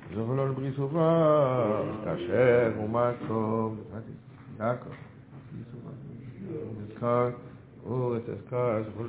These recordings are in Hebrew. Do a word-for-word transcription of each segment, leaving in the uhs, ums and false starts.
זוכלון בלי סופה, כאשר ומקום, יעקב, בלי סופה, נזכר, הוא תזכר, זוכלון.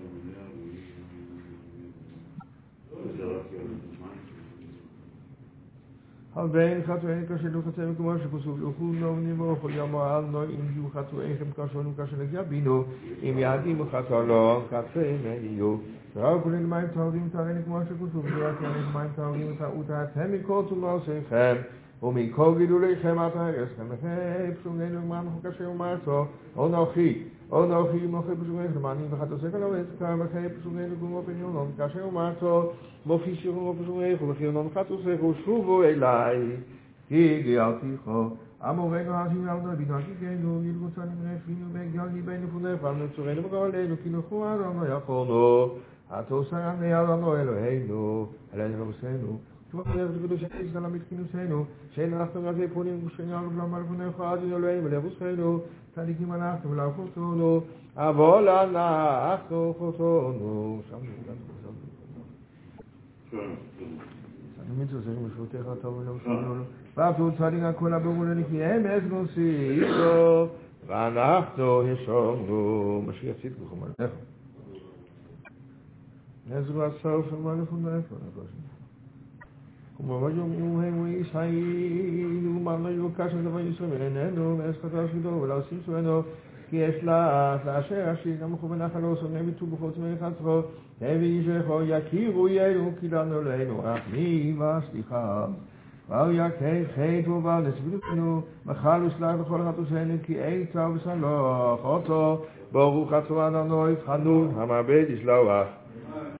על בין חתואין כאשר נוחצה מקומו שפסוק יוכלו נובנים ואוכל ימו על נוי אם יהיו חתואיכם כאשר נוקשר לגבינו אם יעדים וחתולון כתפים יהיו וראה כולים מים תאורים תארין כמו שפסוק וראה כלים מים תאורים ותאותם מכל תומעשיכם ומכל גידוליכם עד הרסכם לכם פסוגנו ומענכו כאשר ומעשו או נוחי או נוחי ומוחי פסוגנו למענים וחתוסק על הווסקר וכי פסוגנו כמו פניונון כאשר ומעשו מופי שירו ופסוגנו וחיונון חתוסק ושובו אליי כי גאלתיכו אמורנו השיו על נוי בינו הגיגנו ילגוצנו רפינו והגיע ליבנו פונך נצורנו וגאלנו כי נוחו עלינו יכולנו התוסר עני עלינו אלוהינו אלינו רבסנו תבוא נראה תקדוש ישראל המתכינוסנו שאין אנחנו רזי פונים ושני ערב למר פונך עדינו אלוהינו ולרבסנו צדיקים אנחנו ולאחותנו אבל אנחנו חותנו שם מצווה משפטך טוב ולא שלנו ואפילו צדיק הכל הברולני כי הם אסגוסי איתו ואנחנו השומנו משיח צדקו מלך נזרו הסוף של מלך ומלך כמו יום הם וישיינו מלך יוקש לדבר ישום איננו ואסכתר שדו ולעושים שואנו כי יש לה לאשר אשיר גם מכוון החלוס ונביטו בחוץ מלחצרו הביא שכו יכירו יאלו כי לנו לנו רחמי וסליחה ואל יקי חטא ובל נסבילנו מחל וסלח בכל חטאותינו כי איתה וסלח אותו ברוך אתה אדוני חנון המרבה לסלוח